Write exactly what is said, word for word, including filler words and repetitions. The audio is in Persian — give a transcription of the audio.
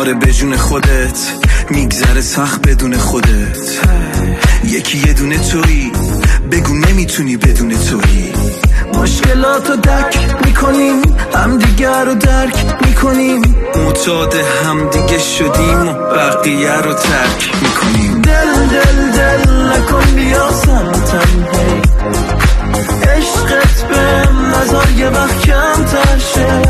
آره به جون خودت میگذره سخت بدون خودت. یکی یه دونه تویی، بگو نمیتونی بدون تویی. مشکلاتو دک میکنیم، هم دیگر رو درک میکنیم، معتاد هم دیگه شدیم و بقیه رو ترک میکنیم. دل دل دل نکن بیا سمتم، هی عشقت بهم نزار یه وقت کم تر شه.